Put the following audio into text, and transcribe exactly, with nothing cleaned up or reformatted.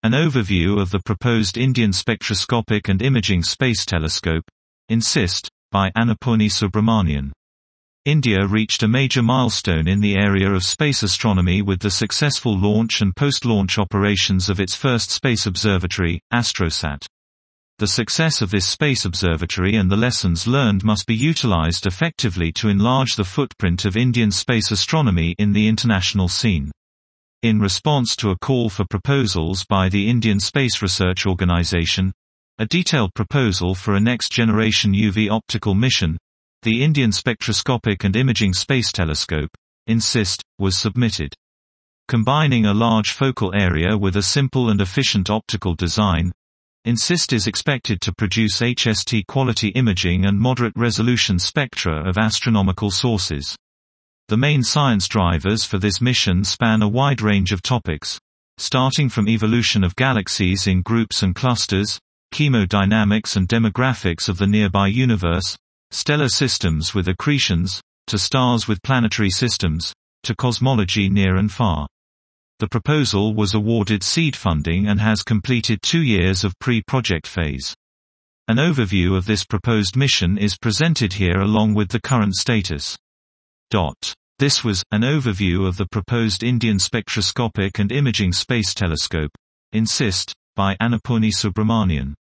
An overview of the proposed Indian Spectroscopic and Imaging Space Telescope. INSIST, by Annapurni Subramanian. India reached a major milestone in the area of space astronomy with the successful launch and post-launch operations of its first space observatory, ASTROSAT. The success of this space observatory and the lessons learned must be utilized effectively to enlarge the footprint of Indian space astronomy in the international scene. In response to a call for proposals by the Indian Space Research Organisation, a detailed proposal for a next-generation U V optical mission, the Indian Spectroscopic and Imaging Space Telescope, INSIST, was submitted. Combining a large focal area with a simple and efficient optical design, INSIST is expected to produce H S T-quality imaging and moderate-resolution spectra of astronomical sources. The main science drivers for this mission span a wide range of topics, starting from evolution of galaxies in groups and clusters, chemodynamics and demographics of the nearby universe, stellar systems with accretions, to stars with planetary systems, to cosmology near and far. The proposal was awarded seed funding and has completed two years of pre-project phase. An overview of this proposed mission is presented here along with the current status. This was an overview of the proposed Indian Spectroscopic and Imaging Space Telescope, INSIST, by Annapurni Subramanian.